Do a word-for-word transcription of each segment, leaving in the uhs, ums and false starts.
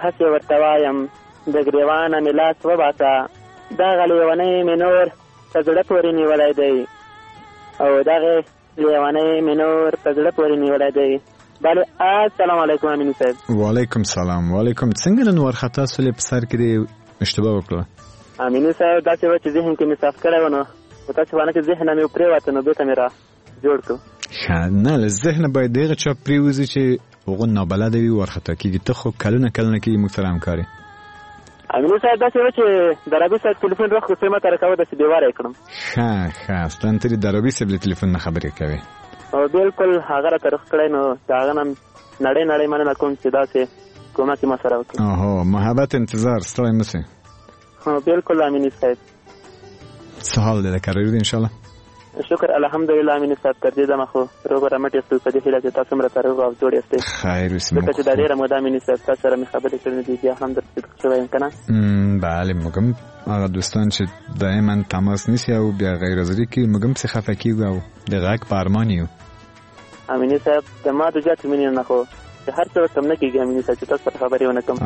هسې ورته وایم د ګریوانه مې لاس وباسه دغه لیونی مې نور په زړه پورې نیولی دی او دغې لیونی مې نور په زړه پورې نیولی دی. بله السلام علیکم امیني صاحب. وعلیکم سلام. وعلیکم. څنګه نن وارخطا سولې په سر کې دې اشتباه وکړه؟ امیني صاحب داسې وه چې ذهن کې مې صاف کړی و نو متاسفانه چې ذهنه مې پرېوته نو بېرته مې را جوړ کړو. ښه نه له ذهنه باید د هغه چا پرېوځي چې هغه نابلده وي وارخطا کېږي. ته خو کلونه کلونه کېږي موږ سره همکاري. امیني صاحب داسې وه چې د رابي صاحب تلیفون روخ کوڅې ما ته راکاوه داسې بېواره یې کړم. ښه ښه اصلا ته د رابي صاحب له تلیفون نه خبرې کوې؟ او بلکل هغه راته روخ کړی نو د هغه نه نړۍ نړۍ مننه کوم چې داسې کومک یې ما سره وکړي. اوهو محبت انتظار ستړی مه سې. هو بلکل امیني صاحب. څه حال دی د کاروي انشاءالله؟ شکر الحمدلله امیني صاحب تر دې دمه خو روغ رمټ یاستئ په دې هیله چې تاسو هم راته روغ او جوړ یاستئ. خیر اوسې. ځکه چې دا ډېره موده امیني صاحب تاسو سره مې خبرې کړې دي بیا هم درته فکر شوی یم که نه. بله موږ هم هغه دوستان چې دایما تماس نیسي او بیا غیر حاضري کوي موږ هم پسې خفه کېږو او د غږ په ارمان یو. امیني صاحب د ما د زیاتې مینې نه خو چې هر څه ورته نه کېږي امیني صاحب چې تاسو سره خبرې ونه کړم.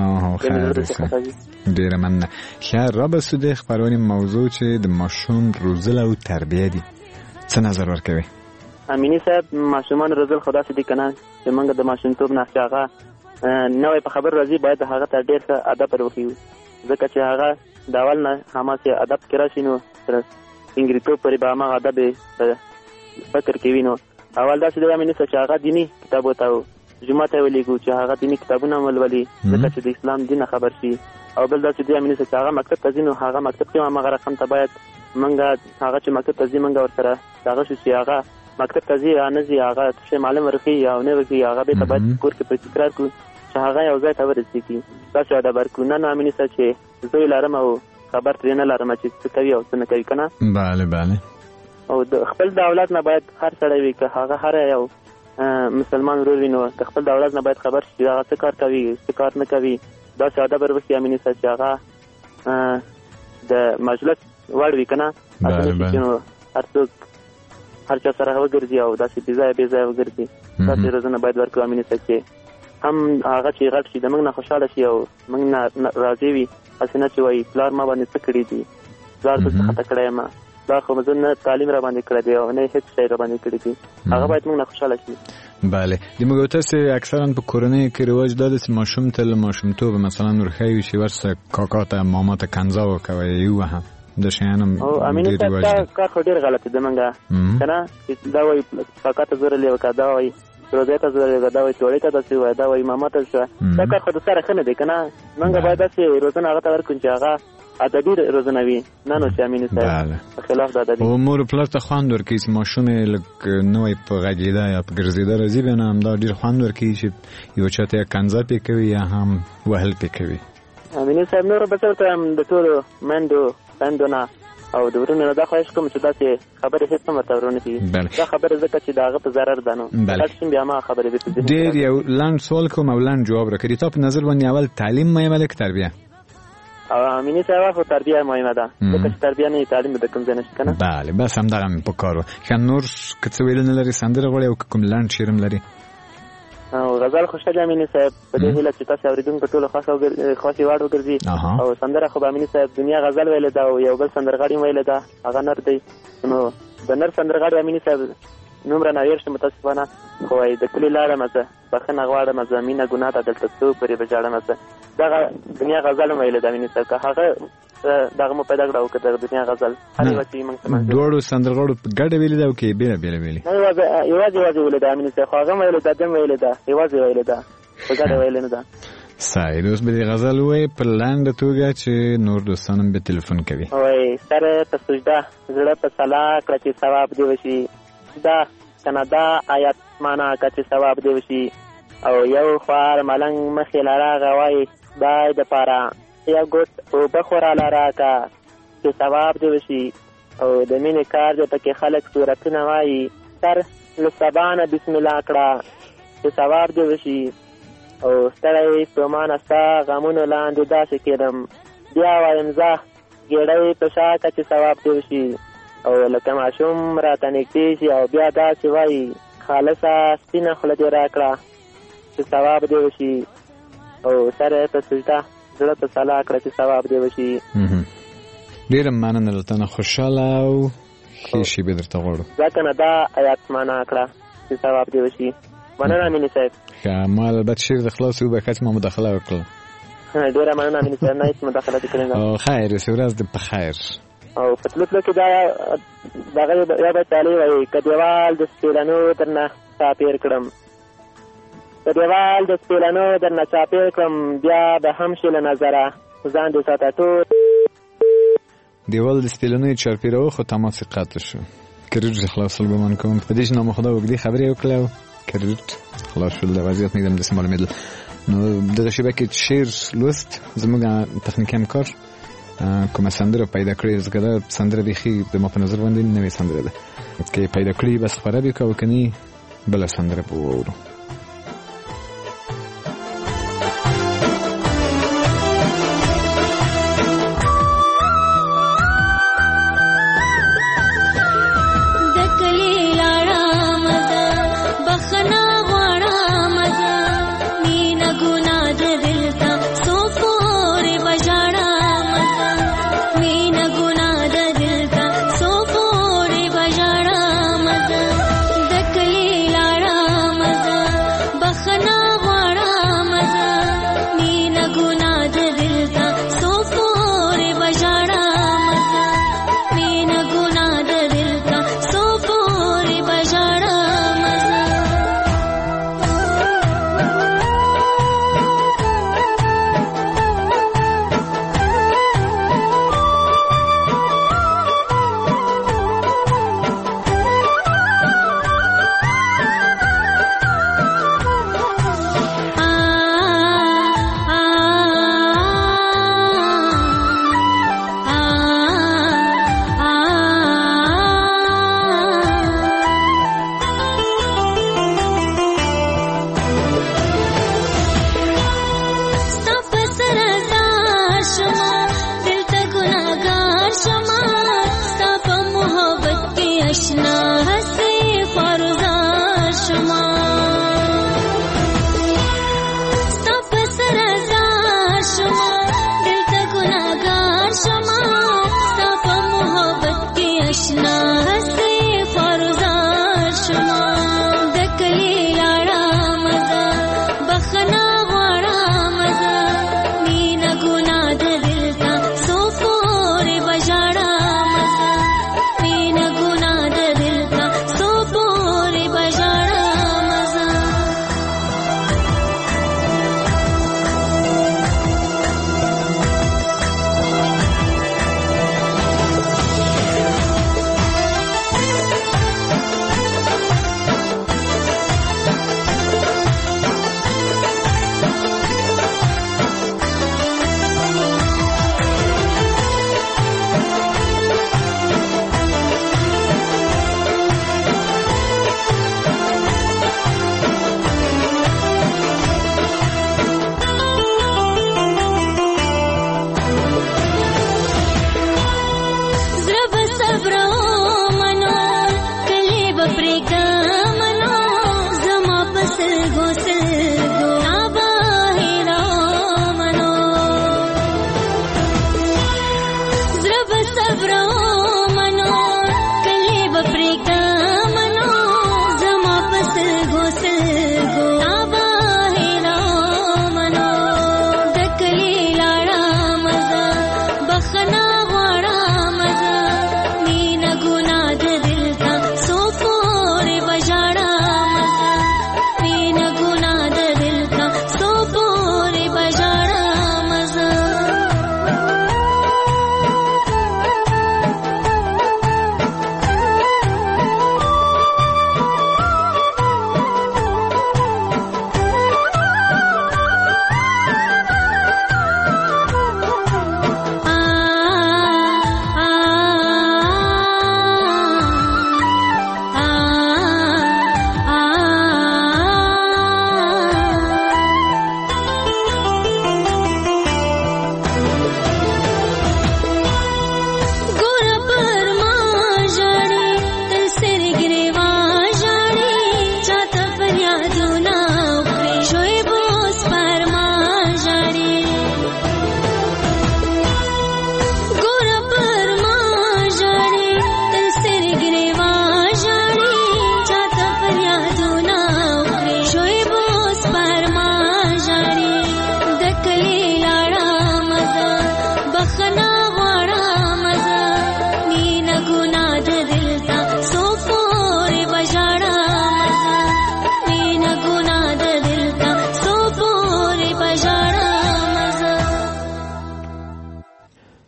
ډېره مننه. ښه رابسو د خپرونې موضوع چې د ماشوم روزل او تربیه دي څه نظر ورکوي؟ امیني صاحب ماشومان روزل خو داسې دي که نه چې موږ د ماشومتوب نه چې هغه نوی په خبر راځي باید هغه ته ډېر ښه ادب ور وښیو ځکه چې هغه د اول نه هماسې ادب کې راشي نو تر انګریتوب پورې به هماغه ادب یې فکر کوي. نو اول داسې دی امیني صاحب چې هغه دیني کتاب ورته جومات ته ولیږو چې هغه دیني کتابونه ولولي ځکه چې د اسلام دین خبر شي. او بل داسې دی امیني صاحب چې هغه مکتب ته ځي نو هغه مکتب کې هماغه رقم ته باید منګه هغه چې مکتب ته ځي منګه ورسره دغه شو چې هغه مکتب ته ځي یا نه ځي هغه څه معلم ورښیي او نه ورښیي هغه بېرته باید کور کې پرې تکرار کړو چې هغه یو ځای ته ورسېږي. داسې ادب ورکړو. نه نه امیني صاحب چې زوی لرم او خبر ترې نه لرم چې څه کوي او څه نه کوي که نه. بله بله. او د خپل د اولاد نه باید هر سړی وي که هغه هر یو مسلمان ورور وي نو د خپل د اولاد نه باید خبر شي چې هغه څه کار کوي څه کار نه کوي. داسې ادب ور وښي امیني صاحب چې هغه د مجلس وړ وي که نه نو هر څوک هر چا سره وګرځي او داسې بې ځایه بې ځایه وګرځي. داسې روزنه باید ورکړو امیني صاحب چې هم هغه چې غټ شي د موږ نه خوشحاله شي او موږ نه راضي وي هسې نه چې وایي پلار ما باندې څه کړي دي پلار ته څه خطا کړی یم پلار خو زه نه تعلیم را باندې کړی دی او نه هېڅ شی را باندې کړي دي هغه باید موږ نه خوشحاله شي. بله د موږ تاسې اکثرا په کورنۍ کې رواج دا ده چې ماشوم ته له ماشومتوبه مثلا ورښیي وي چې ورسه کاکا ته ماما ته کنځا وکوئ یې ووهه د شیانو امیني صاحب دا کار خو ډېر غلط دی موږ که نه دا وایي کاکا ته زورلې وکړه دا وایي روزۍ ته زورلې وکړه دا وایي توړۍ ته داسې ووایه دا وایي ماما ته شوه دا کار خو د سره ښه نه دی که نه. موږ باید داسې روزنه هغه ته ورکړو چې هغه ادبي روزنه وي نه نو چې امیني صاحب په خلاف د ادبي. او مور پلار ته خوند ورکوي چې ماشوم یې لږ نوی په غږېده یا په ګرځېده راځي بیا نه همدا ډېر خوند ورکوي چې یو چا ته یا کنځا پې کوي یا هم وهل پې کوي. امیني صاحب نور بس ورته وایم د ټولو میندو خویندو نه او د ورونو نه دا خواهش کوم چې داسې خبرې هېڅ هم ورته ورونه کړي دا خبرې ځکه چې د هغه په ضرر ده نو هر بیا هماغه خبرې بېرته ډېر یو لنډ سوال کوم او لنډ جواب راکړي. تا په نظر باندې اول تعلیم مهمه ده که تربیه؟ او امیني صاحب خو تربیه مهمه ده ځکه چې تربیه نه وي تعلیم به د کوم ځای نه شي که نه. بله بس همدغه مې په کار و. ښه نور که څه ویلو نه لري سندره غواړي او که کوم لنډ شعر هم لري؟ او غزل خوشحالي امیني صاحب په دې هیله چې تاسو اورېدونکو ټولو خوښې وړ وګرځي. او سندره خو به امیني صاحب دنیا غزل ویلې ده او یو بل سندرغاړي ویلې ده هغه نر دی نو د نر سندرغاړي امیني صاحب نوم را نویر شم متاسفانه خو وایي د کلي لاړمه زه بخښنه غواړمه زه مینه ګناه ده دلته څو پورې به ژاړمه زه دغه دنیا غزل هم ویلې ده امیني صاحب که هغه دغه مو پیدا کړه او که دغه دنیا غزل هر یوه چې موږ ته دواړو سندرغاړو په ګډه ویلې ده او که یې بېله بېله ویلې؟ نه یوازې یوازې یوازې ویلې ده امیني صاحب خو هغه هم ویلې ده ده هم ویلې ده یوازې ویلې ده په ګډه ویلې نه ده. صحیح اوس به دې غزل ووایي په لنډه توګه چې نور دوستان هم به تلیفون کوي. وایي سر په سجده زړه په صلاح کړه چې ثواب دې وشي دا کنه دا آیات معنا که چې ثواب دې وشي او یو خوار ملنګ مخې له راغه وایي خدای دپاره یو ګوت اوبه خو راله راکړه چې ثواب دې وشي او د مینې کار دی پکې خلک صورتونه وایي سر له سبا نه بسم الله کړه چې ثواب دې وشي او ستړی ستومانه ستا غمونو لاندې داسې کېدم بیا وایم ځه ګېډۍ په شا کړه چې ثواب دې وشي او لکه ماشوم راته نږدې شي او بیا داسې وایي خالصه سپینه خوله دې راکړه چې ثواب دې وشي او سره په سجده زړه ته صلاح کړه چې ثواب دې وشي. ډېره مننه له تا نه، خوشحاله او ښې شېبې درته غواړو. ځکه نه دا آیات معنا کړه چې ثواب دې وشي. مننه امیني صاحب. ښه، ما البته شعر د خلاص وبښه چې ما مداخله وکړه. ډېره مننه امیني صاحب، نه هېڅ مداخله دې کړې نه. خیر، اوسې ورځ دې په خیر. او په تلو تلو کې دا دغه یا به چالې وایي که دیوال د سپېلنو درنه چاپېر کړم، که دیوال د سپېلنو درنه چاپېر کړم، بیا به هم شي له نظره ځان دې ساته ټول. دیوال د سپېلنو یې چاپېراوه خو تماس یې قطع شو. کریډ خلاصول ګمان کوم په دې چې نامه خدا اوږدې خبرې وکړې او کریډ خلاص شول. د وضعیت نه دم داسې معلومېدل. نو دغه شیبه کې شعر لوست زموږ تخنیکي همکار کومه سندره پیدا کړې، ځکه دا سندره بیخي د ما په نظر باندې نوې سندره ده که پیدا کړي بس خپره بې که کني بله سندره به واورو. Mother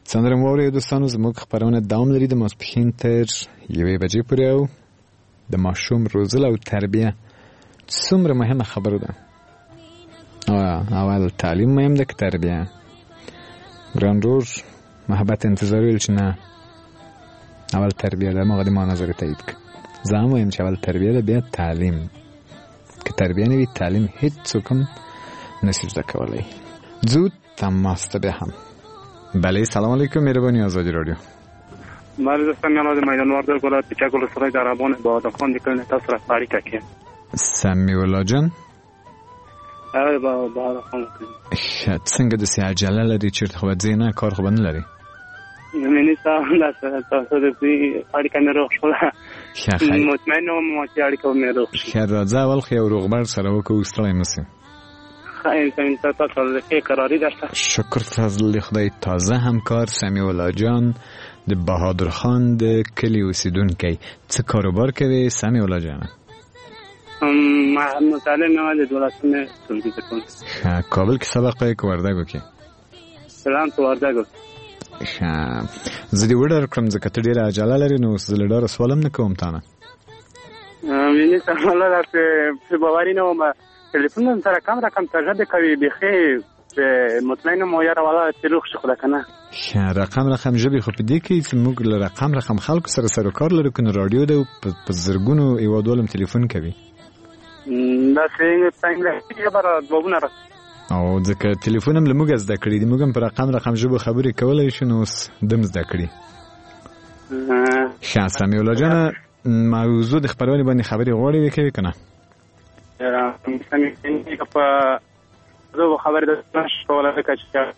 سندره مو اورئ دوستانو زموږ خبرونه دوام لري د ماسپښین تر یوې بجې پورې او د ماشوم روزل او تربیه څومره مهمه خبره ده. اول تعلیم مهم ده که تربیه؟ ګران رور محبت انتظار ویل چې نه اول تربیه ده. ما قدیم نظر تایید که زه هم وایم چې اول تربیه ده بیا تعلیم. که تربیه نوی تعلیم هیڅ څوک هم نشي زده کولی. زود تماس ته بیا هم. بله سلام علیکم مهربانی آزادی رادیو. مرد سمیالا د میدان وردر ګولات چې ګل سره درابان با خان د کله تاسو را پاری ککه سمی ولا جان اه با با خان شت څنګه د سی عجله لري چې خو ځینه کار خو بنه لري منی تاسو تاسو د پی پاری کنه روښ شو مطمئن او مو چې اړیکه مې روښ خیر راځه اول خو یو روغبر سره وکړو ستړی مسیم خیر څنګه تاسو ته قراری داشته شکر فضل خدای. تازه همکار سمی ولا جان د بهادر خان د کلی اوسیدونکی څه کاروبار کوي سمی ولا جان؟ ما مطالعه نه د دولتونه ټولګي ته کوم. کابل کې سبق پای کو وردګو کې. سلام تو وردګو. ښه زه دې وډر کوم ځکه ته ډیره عجله لري نو زه له ډاره سوالم نه کوم تا نه. مینه سلام راته په باوري نه ومه تلیفون سره کم رقم تجربه کوي بخیر مطمئن مو یاره والا تلوخ شو خدا کنه. ښه رقم رقم ژبې خو په دې کې چې موږ له رقم رقم خلکو سره سره کار لرو کنه رادیو ده په زرګونو ایوادولم تلیفون کوي. دا څنګه څنګه برا دوونه را او ځکه تلیفون هم له موږ زده کړی دی موږ هم په رقم رقم ژبه خبرې کولای شو نو اوس دم زده کړی. ښه سمی الله جان موضوع د خبرونه باندې خبرې غواړې وکړې کنه؟ را سمی څنګه په زه خبر ده نشو ولا کچا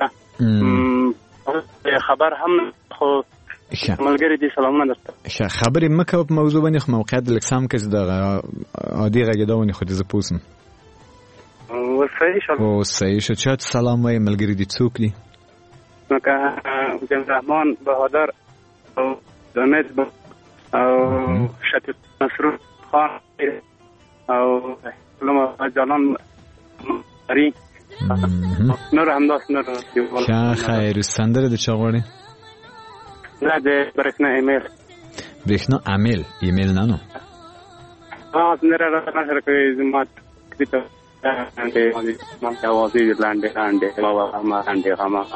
خبر هم خو ملګری دي سلامونه درته. ښه خبرې مکه په موضوع باندې خو موقعیت د لکسام کې د عادي غږیداونې خو دې زه پوسم و صحیح شو او صحیح شو. چا سلام وای ملګری دي څوک دي؟ مکه جن رحمان بهادر او زمید او شفیق مسرور خان او لما جانان اری نور همداس نور. ښه خیر سندره د چا غواړې؟ نه د برېښنا ایمیل. برېښنا ایمیل ایمیل نه نو ها سندره را نشر کوي زما کتاب باندې ما اوازې لاندې لاندې ما ما لاندې ما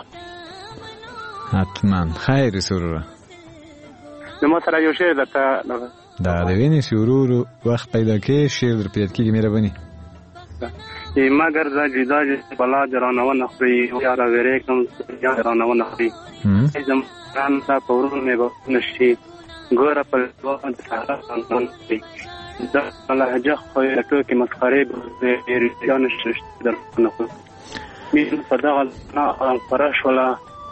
حتما خیر سرور. نو سره یو شی درته دا د وینې سرور وخت پیدا کې شعر در پیدا کیږي مهرباني. مگر دا جدا بلا درانه نه خوري یاره وره کوم یا درانه نه خوري زمران تا پورون مې به نشي ګوره په دوه سره څنګه دا لهجه خو ټو کې مسخره به ریان شش در نه خو مې په دا نه پرش ولا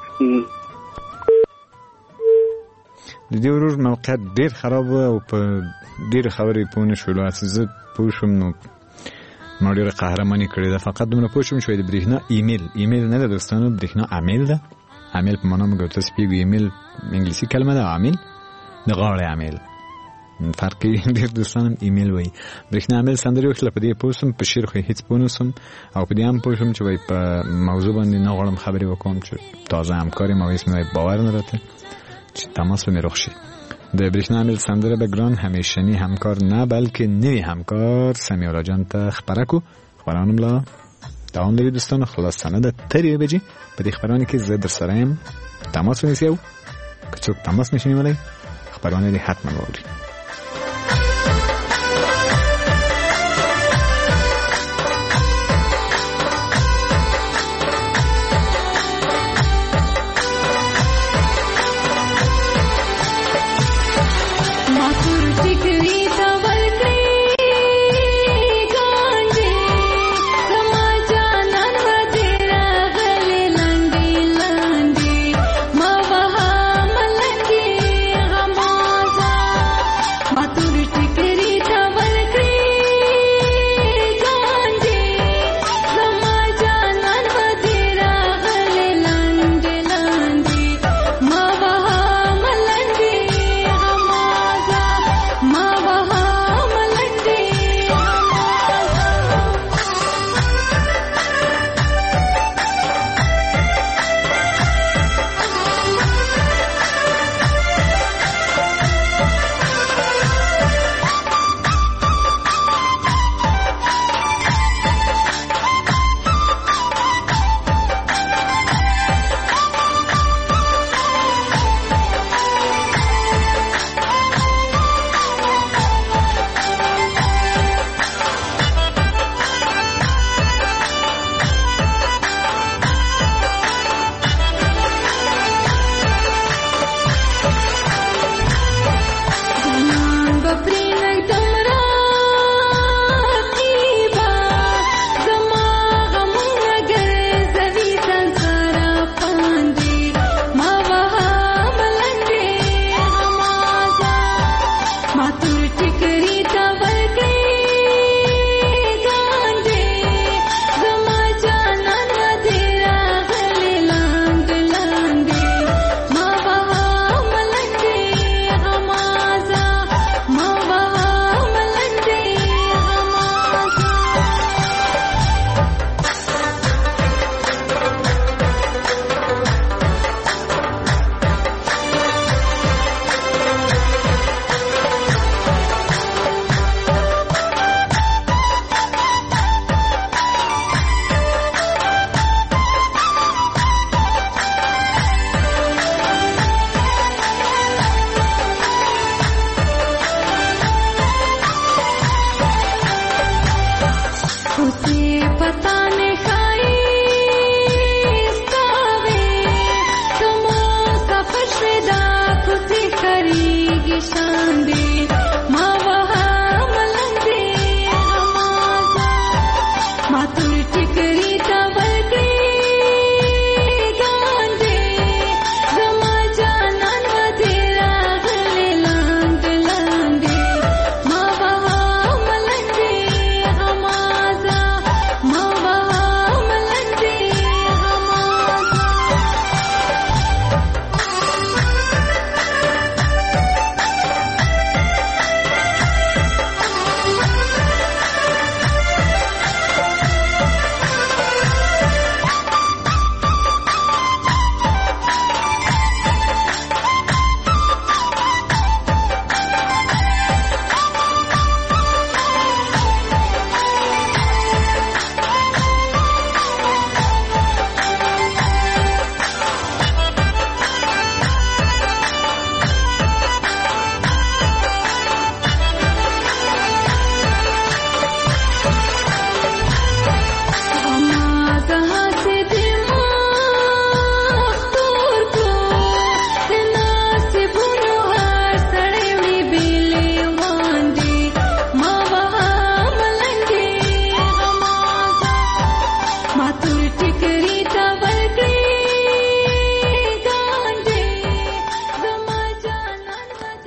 د دې ورور موقعیت ډیر خراب او په ډیر خبرې پونه شول اساسه پوښوم نو ما ډیره قهرمانی کړې ده. فقط دومره پوښوم شوې د برېښنا ایمیل ایمیل نه ده دوستانو برېښنا ایمیل ده. ایمیل په معنا موږ تاسو پیګو ایمیل انګلیسي کلمه ده ایمیل د غاړې ایمیل فرق یې ډیر دوستانو ایمیل وایي. برېښنا ایمیل سندري وکړه په دې پوښوم په شیر خو هیڅ پونوسم او په دې هم پوښوم چې وای په موضوع باندې نه غواړم خبرې وکوم چې تازه همکاري ما وایي مې باور نه راته چې تماس به مې روښ شي. د برېښنا ایمیل سندره به ګران همیشنی همکار نه بلکې نوی همکار سمی الله جان ته خبره کو خبرانم لا دوام لري دوستانو خلاصانه ده تر یوې بجې په دې خبرونه کې زه در سره یم تماس ونیسئ او که څوک تماس نشي نیولی خبرونه دې حتما واورئ.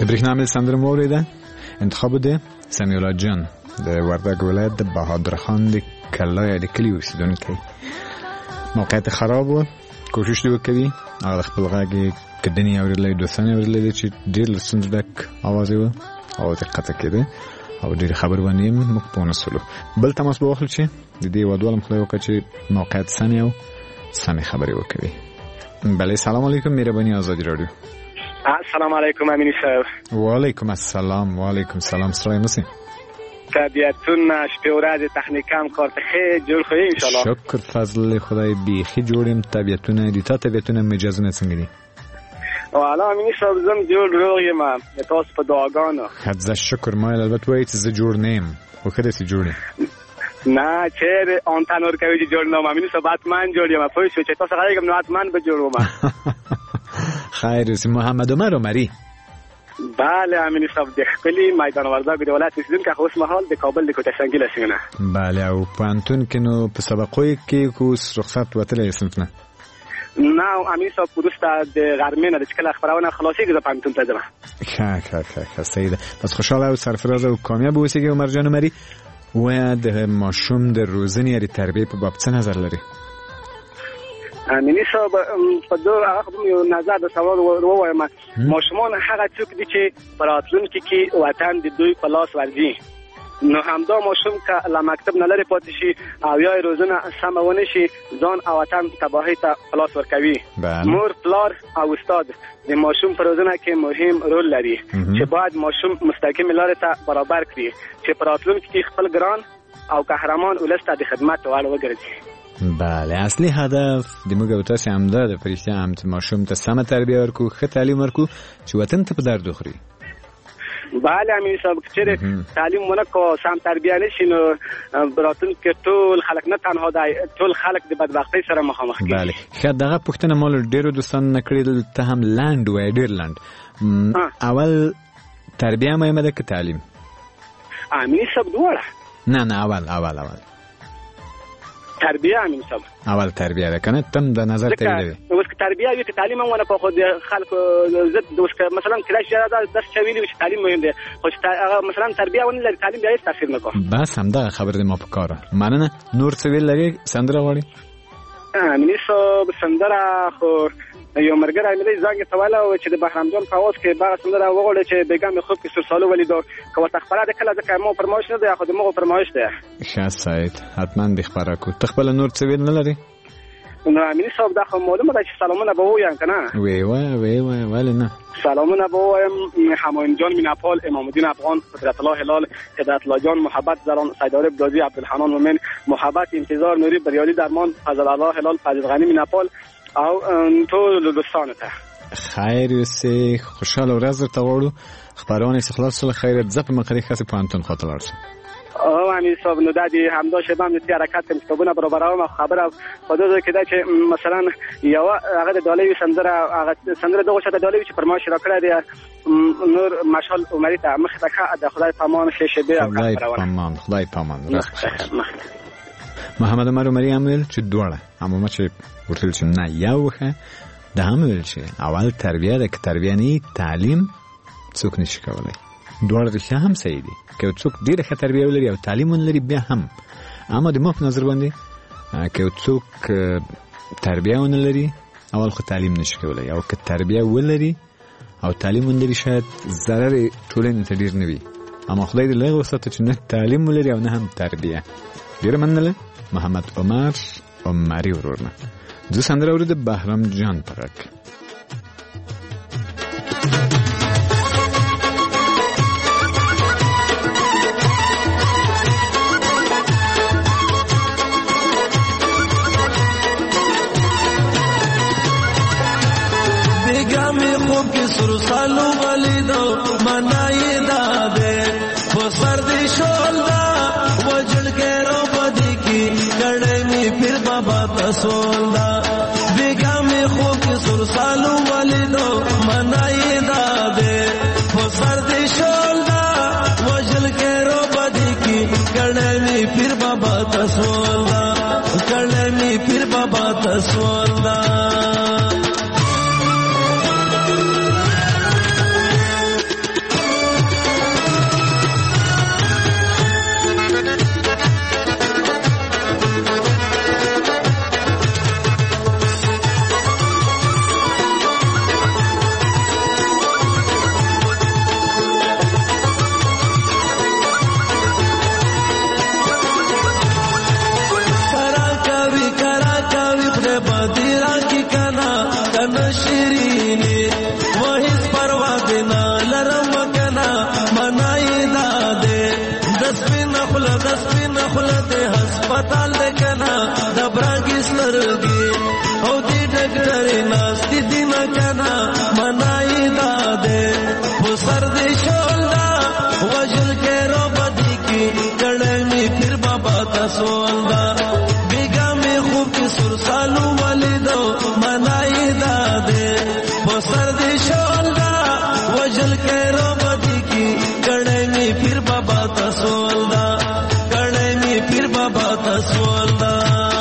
برېښنا مل سندره مو اورېده. انتخاب ده سمیع الله جان د وردګ ولایت د بهادر خان د کلای د کلي اوسیدونکی. موقعیت خراب و، کوشش دی وکړي هغه خپل غږ کډنی اورېدلې دوستانه اورېدلې چې ډېر لسند ډک اواز و او دقت کړي او ډېر خبر باندې موږ په نسلو بل تماس به واخل چې د دې ودوالم خدای وکړي چې موقعیت سنې او سمې خبرې وکړي. بله سلام علیکم مهرباني آزادی رادیو. السلام علیکم امینی صاحب. و علیکم السلام و علیکم سلام. ستړی مسی طبیعتون شپې ورځې تخنیکم کار ته ښه جوړ خو ان شاء الله. شکر فضل خدای بیخي جوړیم. طبیعتونه دي تا طبیعتونه مجازونه څنګه دي؟ والا امینی صاحب زم جوړ روغ یم تاسو په دعاګانو. حد شکر ما البته وایي چې زه جوړ نیم خو کله چې جوړ نه چیرې اون تنور کوي چې جوړ نم امینی صاحب حتما جوړ یم پوه شو چې تاسو غواړئ نو حتما به جوړوم. خیر سی محمد عمر عمری. بله امینی صاحب د خپلې میدان وردګ د ولایت اوسیدونکی خو اوس مهال د کابل د کوټه سنگي لسینه. بله او پوهنتون کې نو په سبقوي کې کوس رخصت وتلی صنف نه؟ نه امینی صاحب وروسته د غرمې نه چې کله خبرونه خلاصېږي زه پوهنتون ته ځم. ښه ښه ښه ښه صحیح ده. بس خوشحاله او سرفراز او کامیاب اوسېږي عمر جان عمري. و د ماشوم د روزنې یا د تربیې په باب څه نظر لري؟ امینی صاحب په دوه هغه یو نظر د سوال ووایم. ماشومان هغه څوک دي چې په راتلونکي کې وطن د دوی په لاس ورځي، نو همدا ماشوم که له مکتب نه لرې پاتې شي او یا روزنه سمه ونه شي ځان او وطن تباهۍ ته په لاس ورکوي. مور پلار او استاد د ماشوم په روزنه کې مهم رول لري چې باید ماشوم مستقیم لارې ته برابر کړي چې په راتلونکي کې خپل ګران او قهرمان ولس ته د خدمت وړ وګرځي. بله اصلي هدف د موږ او تاسې همدا ده په رښتیا هم چې ماشوم ته سمه تربیه ورکړو، ښه تعلیم ورکړو چې وطن ته په درد وخوري. بله امین صاحب که چیرې تعلیم ونه کړو سم تربیه نشي نو راتلونکي ټول خلک نه تنها دی ټول خلک د بدبختۍ سره مخامخ کېږي. بله ښه دغه پوښتنه ما له ډېرو دوستانو نه کړې ته هم لنډ وایې ډېر لنډ. اول تربیه مهمه ده که تعلیم؟ امین صاحب دواړه. نه نه اول اول اول تربیه امین صاحب اول تربیه ده کنه تم د نظر ته دی. اوس که تربیه وي که تعلیم هم ونه په خو د خلکو زد اوس که مثلا کله چې دا درس چویلی چې تعلیم مهم دی خو چې مثلا تربیه ونه لري تعلیم بیا هیڅ تاثیر نه کوي. بس همدغه خبر دی ما په کاره. مننه. نور څه ویل لري؟ سندره غواړي؟ امین صاحب سندره خو یو مرګره مې زنګ سواله و چې د بهرام جان په اواز کې باغ سندره وغوړي چې بیګم خوب کې سرسالو ولیدو که ورته خبره ده کله ځکه مو فرمایش نه دی خو د مو فرمایش دی. ښه سعید حتما دې خبره کو. ته خپل نور څه ویل نه لري؟ نو امین صاحب دا خو معلومه ده چې سلامونه به وایم کنه. وی وای وی وای ولې نه سلامونه به وایم. همایون جان میناپال، امام الدین افغان، قدرت الله هلال، هدایت الله جان، محبت زران، سید عارف دازی، عبدالحنان مومن، محبت انتظار نوری، بریالی درمان، فضل الله هلال، فضل غنی میناپال او ټول دوستانو ته خیر اوسئ. خوشاله ورځ درته غواړو. خبرونه استخلاص سره خیرت زپ مقری خاصه پوهنتون خاطر ورسه. او امین صاحب نو د دې همدا شبم د حرکت کوم کتابونه برابروم خبره په دغه کې دا چې مثلا یو هغه د دالوی سندره هغه سندره دغه شته دالوی چې فرمایش راکړه دی نور مشال عمری ته مخ ته د خدای پامان شه شبه او خدای پامان خدای پامان محمد عمر عمری عمل چې دوړه اما چې ورته چې نه یو ښه د هم ویل چې اول تربیه د تربیه نه تعلیم څوک نشي کولای. دوړه رښتیا هم صحیح دي که څوک ډیره ښه تربیه ولري او تعلیم ولري بیا هم، اما د ما په نظر باندې که څوک تربیه ونه لري اول خو تعلیم نشي کولای او که تربیه ولري او تعلیم ولري شاید ضرر ټولنې ته ډیر نه وي، اما خدای دې لږ وساته چې نه تعلیم ولري او نه هم تربیه. ډیره مننه محمد عمر عمری ورورنا. زه سندره اورېده بهرام جان په غږ. سرسالو ولیدو منای داده وہ سردی شولدا وجل کے رو بدی کی کڑے میں پھر بابا تسولدا بیگا میں خوب سرسالو ولیدو منای داده وہ سردی شولدا وجل کے رو بدی کی کڑے میں پھر بابا تسولدا کڑے میں پھر بابا تسولدا کې او دې ډاکټر ناستې دي نه کنه منای داده په سر دې شولدا وجل کې رو بدی کې کړه می پھر بابا تسولدا بیگا می خوب کې سر سالو ولیدو منای داده په سر دې شولدا وجل کې رو بدی کې کړه می پھر بابا تسولدا کړه می پھر بابا تسولدا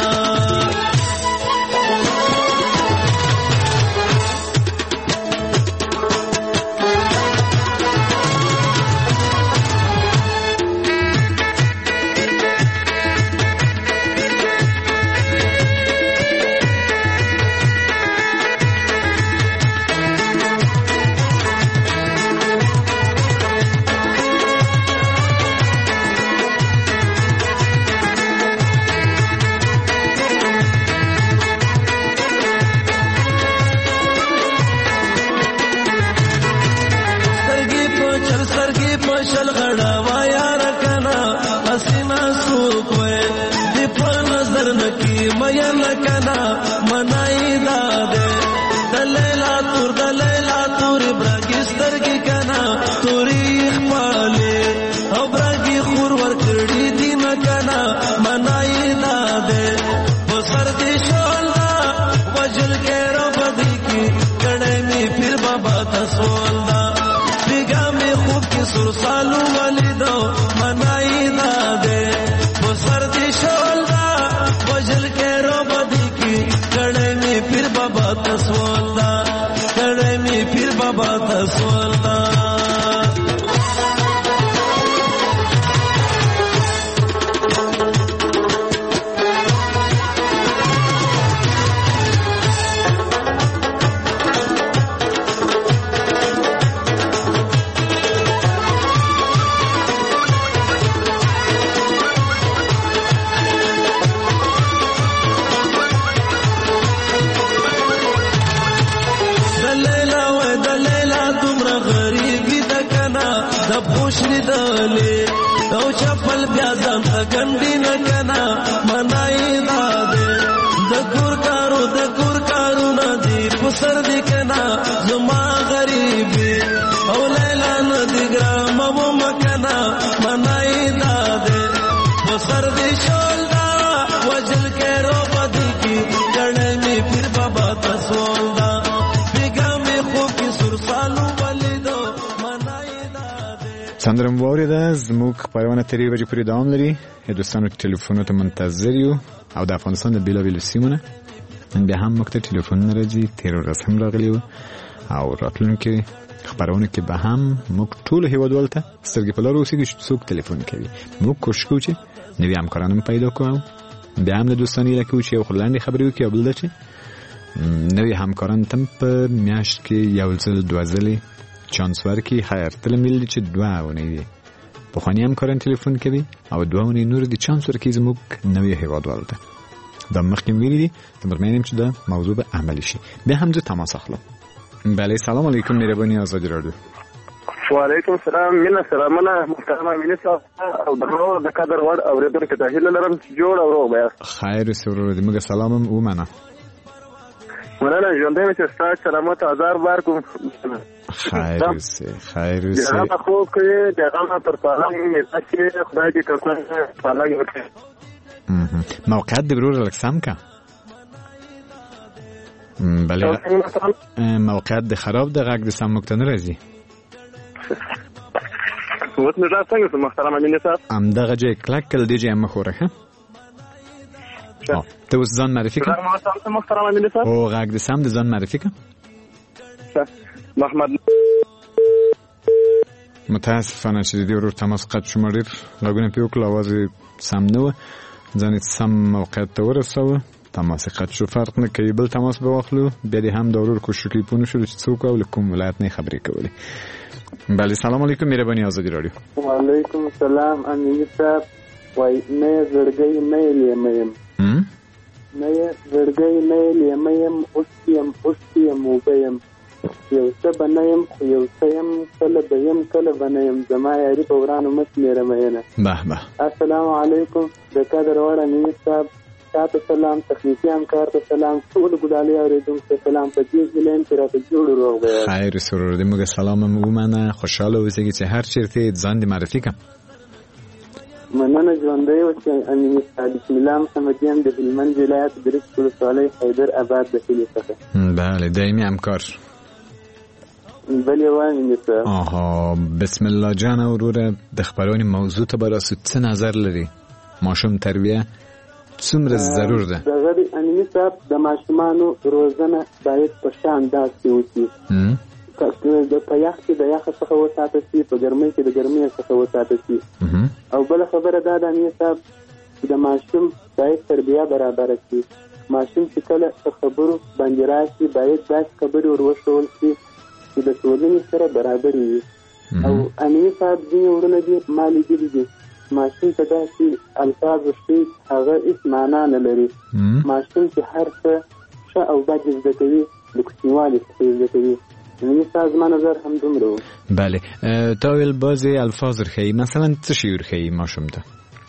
سندرم واریده زموږ پایونه ترې بجې پورې دوام لري. دوستانو ټلیفونونو ته منتظر یو او د افغانستان د بیلابیلو سیمو نه نن بیا هم موږ ته ټلیفونونه راځي. تېره ورځ هم راغلي وو او راتلونکي خپرونه کې به هم موږ ټولو هېوادوالو ته سترګې په لار اوسېږي چې څوک ټلیفون کوي. موږ کوشش کوو چې نوي همکاران هم پیدا کوو. بیا هم د دوستانو هیله کوو چې یو خو لنډې خبرې وکړي او بل دا چې نوي همکاران ته په میاشت کې یو ځل دوه ځلې چانس ورکړي. خیر تل میل دي چې دوه اونۍ وي پخواني همکاران ټلیفون کوي او دوه اونۍ نور دي چانس ورکړي زموږ نوي هېوادوالو ته. دا مخکې مې ویلي دي د مطمئن یم چې دا موضوع به عملي شي. بیا هم زه تماس اخلم. بله سلام علیکم مهرباني آزادي رادیو. وعلیکم السلام. مینه سلامونه محترمه مینه صاحب او د نور د قدر وړ اورېدونکو ته هیله لرم چې جوړ او روغ به یاست. خیر اوسې ورور دې موږ سلام هم ومنه. مننه ژوندی مې چې ستاسو سلامت هزار بار کوم. خیر اوسې خیر اوسې. هغه خوب کوي د هغه پر پالنګ مې چې خدای دې کړه پالنګ ورکړي. موقعیت د برور الکسام کا بله موقعیت د خراب د غږ د سم مکتن راځي. وڅ نه راځي محترم امین صاحب ام دغه جې کلک کل دی جې مخوره ها ته اوس ځان معرفي کړه. محترم امین صاحب او غږ د سم د ځان معرفي کړه. محمد متاسفانه چې د ورور تماس قطع شو. ډېر غږونه پې وکړل اواز سم نه و. ځان یې سم موقعیت ته ورسوه. تماس قطع شو. فرق نه کوي بل تماس به واخلو. بیا دې هم د ورور کوشش کوي پوه نه شو چې څوک او له کوم ولایت نه خبرې کولې. بله سلام علیکم مهرباني آزادي رادیو. وعلیکم السلام امین صاحب. وای نه زړګی نه لیمه یم نه زړګی نه لیمه یم اوس یم اوس یم اوبه یم یو څه به نه یم خو یو څه یم کله به یم کله به نه یم زما یاري په ورانو مه شمېره مینه. به به السلام علیکم د قدر وړ امین صاحب تاسو سلام، تخنیکي همکار ته سلام، ټول ګلالي اورېدونکو ته سلام. په دې ځلین چې راته جوړ روغ دی. خیر سرور دې موږ سلام مو منه، خوشاله اوسئ چې هر چیرته ځان دې معرفي کړه. مننه ژوندی اوسئ. امین بسم الله محمدیان د هلمند ولایت درې ولسوالۍ حیدر آباد د کلي څخه. بله دایمي همکار. بله وایم نیسه. آها بسم الله جان وروره د خبرونې موضوع ته براسو څه نظر لري؟ ماشوم تربیه څومره ضرور ده؟ دغه د امیني صاحب د ماشومانو روزنه باید په شان داسې وشي. د په یخ کې د یخ څخه وساتل شي، په ګرمۍ کې د ګرمۍ څخه وساتل شي. او بله خبره دا د امیني صاحب چې د ماشوم باید تربیه برابره شي. ماشوم چې کله په خبرو باندې راشي باید داسې خبرې ور وښول شي چې د ټولنې سره برابر وي. او امیني صاحب ځینې وروڼه دي ما لیدلي دي ماشوم ته داسې الفاظ وښيي هغه هېڅ معنا نه لري. ماشوم چې هر څه ښه او بد زده کوي د کوچنیوالي څخه یې زده کوي. امیني صاحب زما نظر همدومره و. بله تا ویل بعضې الفاظ ورښیي، مثلا څه شي ورښیي ماشوم ته؟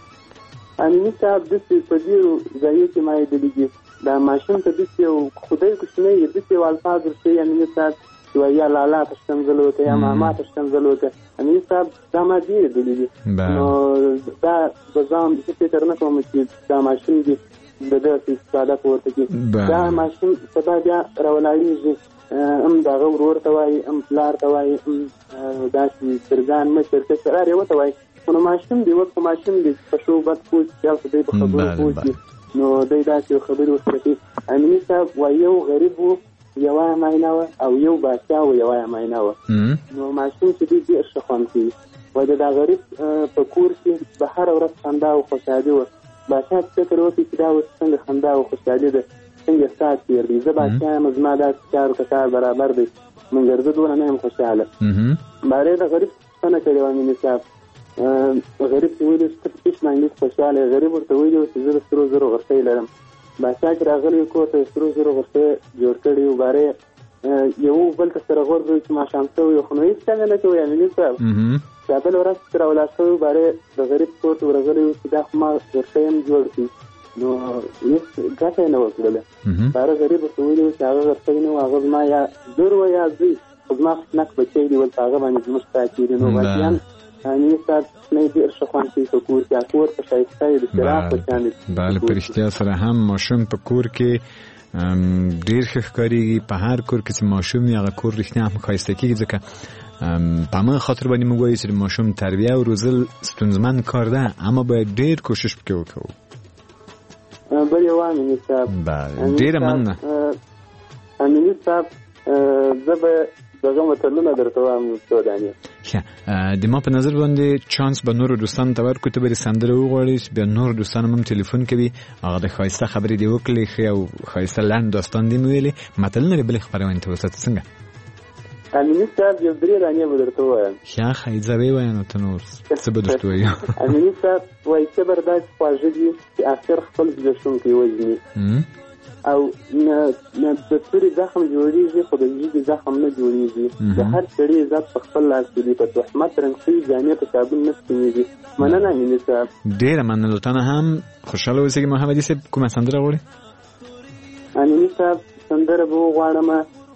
امیني صاحب داسې په ډېرو ځایو کې ما لیدلي دي دا ماشوم ته داسې یو خدای کوچنی یې داسې یو الفاظ ورښیي امیني صاحب چې یا لالا ته ښکنځل وکړه یا ماما ته ښکنځل وکړه. امیني صاحب دا ما ډېرې لیدلي دي. نو دا به ځان زه فکر نه کوم چې دا ماشوم دي د داسې استفاده پورته کړي. دا ماشوم سبا بیا راولاړېږي ام د هغه ورور ته وایي ام پلار ته وایي ام داسې ترګان مشر کشرار یې ورته وایي. خو نو ماشوم دی اوس خو ماشوم دی په ښو بد پوه شي یا خو دی په خبرو پوه شي نو دی داسې یو خبرې ورسره کوي. امیني صاحب وایي یو غریب و یوه معاینه وه او یو باچا و یوه معاینه وه. نو ماشوم چې دی ډېر ښه خوند کوي. وایي د دا غریب په کور کې به هره ورځ خندا او خوشحالي وه. باچا چې فکر وکړي چې دا اوس څنګه خندا او خوشحالي ده څنګه ساعت تېر دی. زه باچا یم زما داسې کار که کار برابر دی مګر زه دونه نه یم خوشحاله. بارې د غریب پوښتنه کړې وه امیني صاحب. غریب ته ویلي چې ته په هېڅ باندې خوشحاله یې. غریب ورته ویلي و چې زه د سرو زرو غرڅۍ لرم. باچا چې راغلی کور ته سرو زرو غرڅۍ جوړ کړي و. بارې یو بل ته سره غورځوي چې ماښام شوی و خو نو هېڅ څنګه نه کوي امیني صاحب. چې بله ورځ چې راولاړ شوی و بارې د غریب کور ته ورغلی و چې دا خو ما غرڅۍ هم جوړ کړي نو هېڅ ګټه یې نه وکړله. باره غریب ورته ویلي و چې هغه غرڅۍ نه و هغه زما یا زور و یا زوی خو زما خشنک بچی دی ول په هغه باندې زموږ ستا کېږي. نو بچیان امیني صاحب نه یې ډېر ښه خوند کوي په کور کې. کور په ښایسته یې د چراغ په شان دی. بله په رښتیا سره هم ماشوم په کور کې ډېر ښه ښکارېږي. په هر کور کې چې ماشوم وي هغه کور رښتیا هم ښایسته کېږي. ځکه په همغه خاطر باندې موږ وایو چې د ماشوم تربیه او روزل ستونزمن کار ده اما باید ډېر کوشش پکې وکړو. بل یو امیني صاحب ډېره مننه. امیني صاحب زه به دغه متلونه درته وایم څو دانې. ښه د ما په نظر باندې چانس به نورو دوستانو ته ورکړو. ته به د سندره وغواړې چې بیا نورو دوستانو هم تلیفون کوي هغه د ښایسته خبرې دې وکړې ښې او ښایسته لنډ داستان دې مې ویلې. متلونه دې بلې خپرونې ته وساتې څنګه؟ امیني صاحب یو درې دانې به درته ووایم. ښه ښه زه ویې نو ته نو څه به درته ووایم. امیني صاحب وایي صبر داسې خواږه دي چې اخر خپل زبېښونکی وژني او نه د تورې زخم جوړېږي خو د ژبې زخم نه جوړېږي. د هر سړي عزت په خپل لاس کې دي. په تهمت رنګ شوي جامې په صابون نه سپینېږي. مننه امیني صاحب. ډېره مننه. تا نه هم خوشحاله اوسېږي. محمدي صاحب کومه سندره غواړې؟ امیني صاحب سندره به وغواړم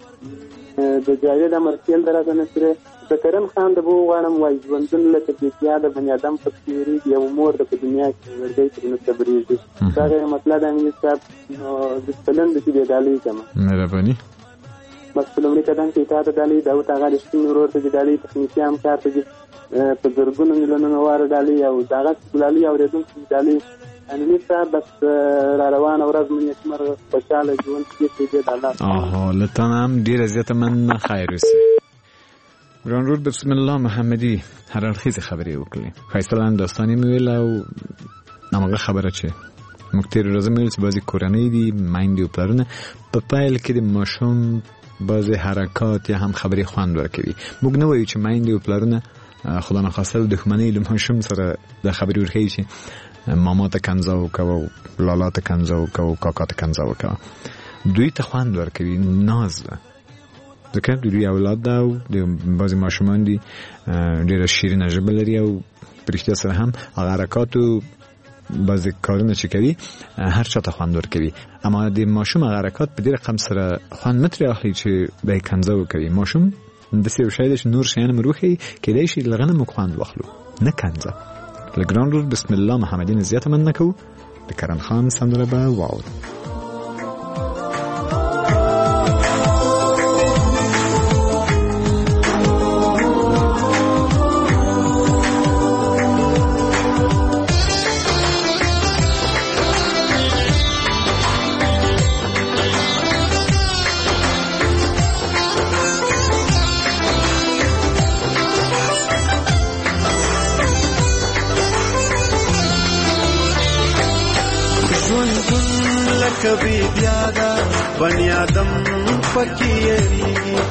د جاوید امرخیل د راته نصرې د کرم خان د به وغواړم. وایي ژوندون لکه بېتیا د بني ادم په تېرېږي یو مور د په دنیا کې ورګۍ ترې نه صبرېږي. دغه یې مطلب د امیني صاحب نو د چلند کې بې ډالۍ کړمه. مهرباني. بس په لومړي قدم کې تا ته ډالۍ داود هغه رښتیني ورور ته دې ډالۍ تخنیکي همکار ته دې په زرګونو میلیونونو واره ډالۍ او د هغه ګلالي اورېدونکو دې ډالۍ. امیني صاحب بس را روانه ورځ مو نیکمرغه خوشحاله ژوند کې دې د الله. آها له تا نه هم ډېره زیاته مننه. خیر اوسې. ګران ورور بسم الله محمدي هر اړخیزې خبرې وکړې. ښایسته لنډ داستان یې مې ویل او همغه خبره چې موږ تېره ورځ مې ویل چې بعضې کورنۍ دي میندې او پلرونه په پیل کې د ماشوم بعضې حرکات یا هم خبرې خوند ورکوي. موږ نه وایو چې میندې او پلرونه خدا نخواسته د دښمنۍ له ماشوم سره د خبرې ورښیي چې ماما ته کنځا وکوه او لالا ته کنځا وکوه او کاکا ته کنځا وکوه. دوی ته خوند ورکوي، ناز ده. ځکه د دوی اولاد ده او د بعضې ماشومان دي ډېره شیرینه ژبه لري او په رښتیا سره هم هغه حرکاتو بعضی کارونه چې کوي هر چا ته خوند ورکوي، اما د ماشوم حرکات په دې رقم سره خوند متر اخلي چې به کنځه وکوي. ماشوم د څه شي چې نور شیان مروخي کېدای شي لغنه مو خوند واخلو نه کنځه. لګران رول بسم الله محمدین زیات من نکو د کرن خان سندره به واو. کبھی بیادا بنی آدم پکیری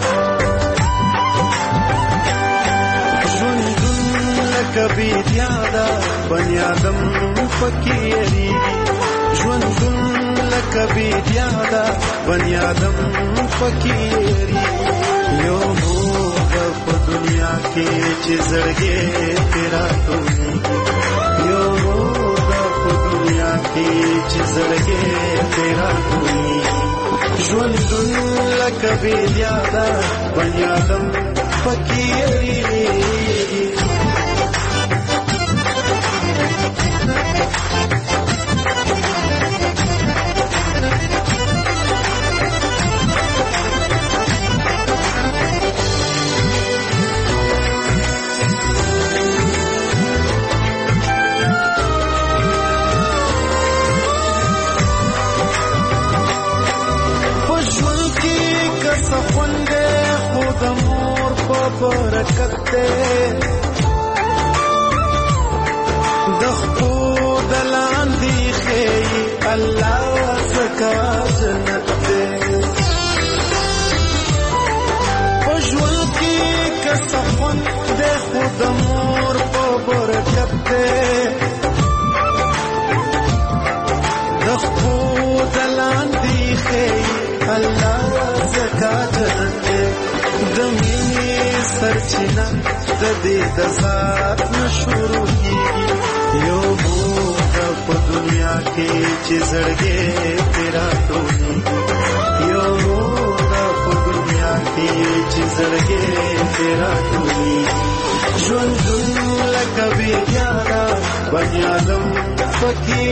ژوندون کبھی بیادا بنی آدم پکیری ژوندون کبھی بیادا بنی آدم پکیری یو موږ په دنیا کې چې زړګې تیرا کوي یو موږ په دنیا کې چې زړګې تیرا کوي ژوندون لکه بې یاده بني آدم پکې یری برکت دے دخپو دلان دی خیئی اللہ زکا جنت دے خوشول کی کسفن دے خود مور پا برکت دے دخپو دلان دی خیئی اللہ زکا جنت دے دمی سرچینا د دې د ذات نشورو کیږي یو موږ په دنیا کې چې زړګې تیرا ټولي یو موږ په دنیا کې چې زړګې تیرا ټولي ژوندون لکه بې یاره بني آدم پکې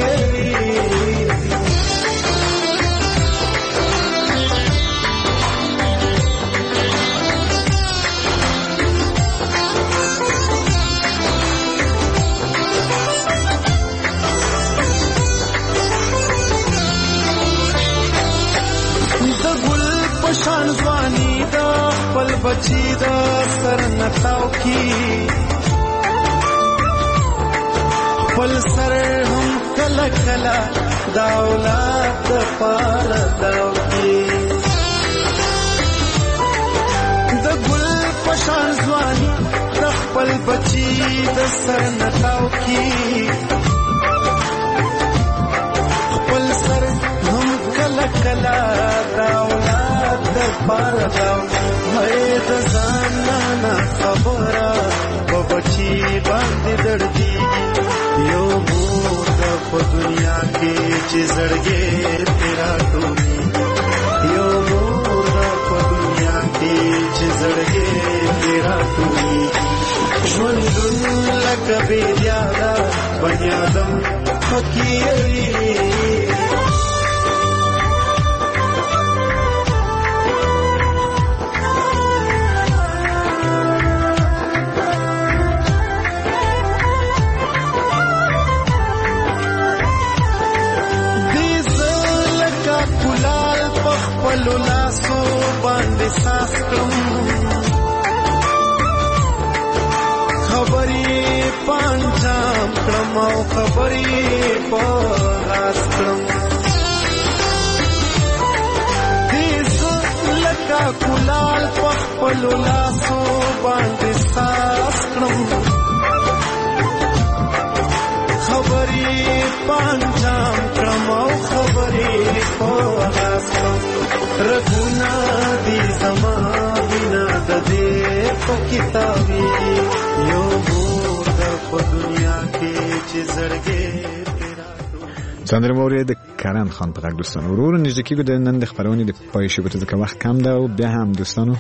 شان ځواني دا خپل بچی دا سر نتاو کی خپل سر هم کله کله دا اولاد د پاره داو کی د ګل په شان ځواني دا خپل بچی دا سر نتاو کی خپل سر هم کله کله دا اولاد پارداو مې د ځان نه خبره په بچی باندې دردي یو مور په دنیا کې چې زړګې تیرا ټولي یو مور په دنیا کې چې زړګې تیرا ټولي ژوندون لکه بې یاده بني آدم پکې یری پلو لاسو باندې ساس کړم خبرې پانچام کړم او خبرې په لاس کړم دیس لکه کلال پلو لاسو باندې ساس کړم خبرې پانچام کړم او خبرې په لاس کړم رغونا دی زما بنا د دې په کتابي یو مور د په دنیا کې چې زړګې تندر موري د کرن خان په غږ دوستانو ورور نږدې کېږو د نن د خبرونې د پای شو ته ځکه وخت کم ده او بیا هم دوستانو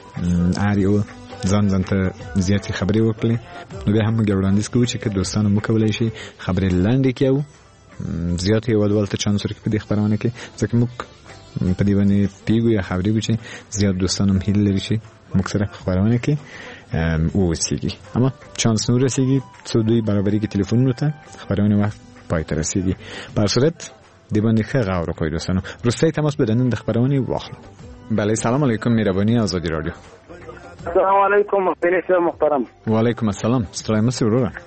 هر یو ځان ځان ته زیاتې خبرې وکړي نو بیا هم موږ وړاندیز کوو چې که دوستانو مو کولی شي خبرې لنډې کړي او زیات یو ډول ته چانس ورکړي په دې خبرونه کې ځکه موږ په دې باندې پیګو یا خبرې وو چې زیات دوستان هم هیله لري چې موږ سره په خبرونه کې واوسېږي اما چانس نه رسېږي څو دوی برابري کې تلیفونونو ته خبرونه وخت پای ته رسېږي په هر صورت دې باندې ښه غور وکړئ دوستانو وروستی تماس به د نن د خبرونې واخلو بله سلام علیکم مهرباني ازادي رادیو السلام علیکم مینیسټر محترم وعلیکم السلام ستړی مه سې وروره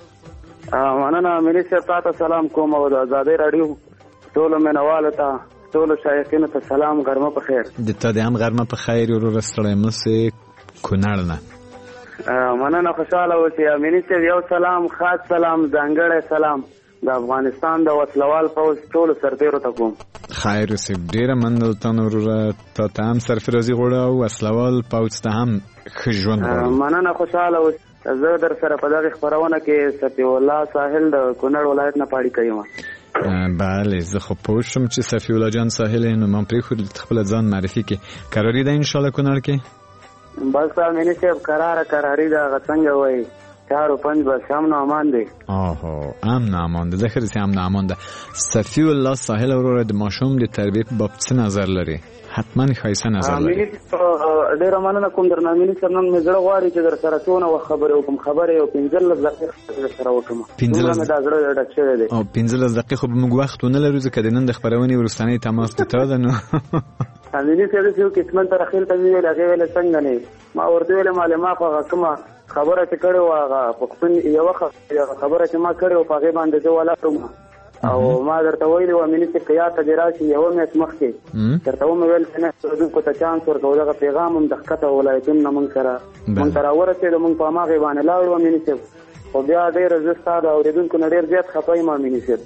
مننه مینیسټر تاسو سلام کوم او د ازادي رادیو ټولو مینوالو ته ټولو شایقینو ته سلام غرمه په خیر د تا دې هم غرمه په خیر وروره ستړی مه سې کونړ نه مننه خوشاله اوسئ مینیسټر یو سلام خاص سلام ځانګړی سلام د افغانستان د وسلوال پوځ ټولو سرتیرو ته کوم خیر اوسئ ډېره مننه تا وروره تا ته هم سرفرازي غواړو او وسلوال پوځ ته هم ښه ژوند غواړو مننه خوشاله اوسئ زه در سره په دغه خبرونه کې صفي الله ساحل د کونړ ولایت نه پاړی کوم بله زه خو پوه شوم چې صفي الله جان ساحل نو ما پرېښود خپله ځان معرفي کړي قراري ده انشاءالله کونړ کې بس امیني صاحب قراره قراري ده هغه څنګه وایي چار و پنج بس امن و امان دی آها امن و امان ده ذکر سی امن و امان ده صفی الله ساحل وروره د ماشوم د تربیه په باب څه نظر لري حتما ښایسته نظر لري ډېره مننه کوم درنه امیني صاحب نن مې زړه غواړي چې در سره څونه وخت خبرې وکړم خبرې یو پنځلس دقیقې سره وکړم پنځلس مې دا زړه ډک شوی دی او پنځلس دقیقې خو به موږ وخت ونه لرو ځکه د نن د خپرونې وروستنی تماس د تا ده نو امیني صاحب چې یو قسمت ته رخیل ته ویل هغې ویلې څنګه نه ما ورته ویلې معلومات خو هغه کومه خبره چې کړې وه هغه پښتون یوه خبره چې ما کړې وه په هغې باندې زه ولاړ وم او ما درته ویلي وه امیني صاحب که یاد ته دې راشي یوه میاشت مخکې درته ومې ویل چې نه اورېدونکو ته چانس ورکوو دغه پیغام هم د ښکته ولایتونو نه موږ سره موږ ته راورسېدو موږ په هماغې باندې لاړو امیني صاحب خو بیا ډېره زه ستا د اورېدونکو نه ډېر زیات خفه یم امیني صاحب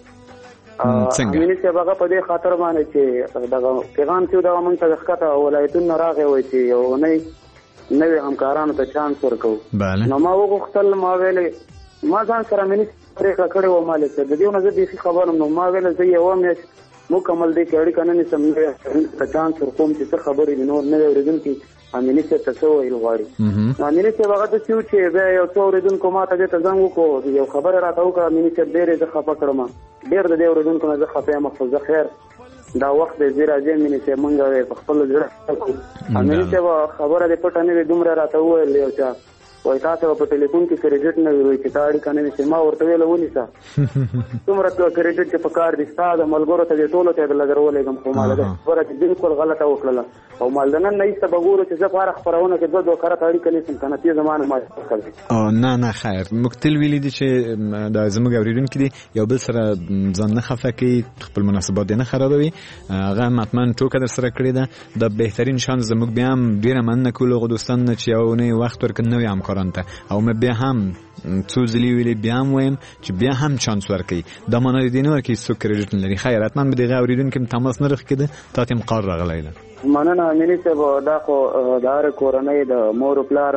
امیني صاحب هغه په دې خاطر باندې چې دغه پیغام چې دغه موږ ته د ښکته ولایتونو نه راغی وایي چې یو اونۍ نوې همکارانو ته چانس ورکوو نو ما وغوښتل ما ویلې ما ځان سره امیني پرېکړه کړې وه مالک صاحب د دې نه زه بیخي خبر یم نو ما ویله زه یوه میاشت مکمل دی کې اړیکه نه نیسم نوې ته چانس ورکوم چې څه خبرې دي نور نوی اورېدونکي امیني صاحب ته څه ویل غواړي نو امیني صاحب هغه داسې و چې بیا یو څو اورېدونکو ما ته دې ته زنګ وکړو یو خبره راته وکړه امیني صاحب ډېر یې زه خفه کړم ډېر د دې اورېدونکو نه زه خفه یم خو زه خیر دا وخت دی زه راځم امیني صاحب موږ په خپل زړه امیني صاحب خبره دې پټه نه وي دومره راته وویل یو چا وایي تاسو په ټلیفون کې کریډټ نه وي چې تا اړیکه نه نیسئ ما ورته ویله ونیسه څومره کریډټ چې په کار دي ستا د ملګرو ته دې ټولو ته یې درله درولېږم خو ما دغه خبره چې بالکل غلطه وکړله او ما د نن نه ایسته به ګورو چې زه په هره خپرونه کې دوه دوه کرته اړیکه نیسم که نه تې زما نه ما نه نه خیر موږ تل ویلي دي چې دا زموږ اورېدونکي دي یو بل سره ځان نه خفه کوي خپل مناسبات یې نه خرابوي هغه هم حتما ټوکه در سره کړې ده دا بهترین شانس زموږ بیا هم ډېره مننه کوو هغو دوستانو نه چې یو اونۍ وخت ورکړي نوي همکارانو ته او مې بیا هم څو ځلې ویلې بیا هم وایم چې بیا هم چانس ورکوي دا معنا دې نه ورکوي څوک کریډټ نه لري خیر حتما به د هغه اورېدونکي هم تماس نه راښکېده تا ته هم قار راغلی ده مننه امیني صاحب دا خو د هرې کورنۍ د مور و پلار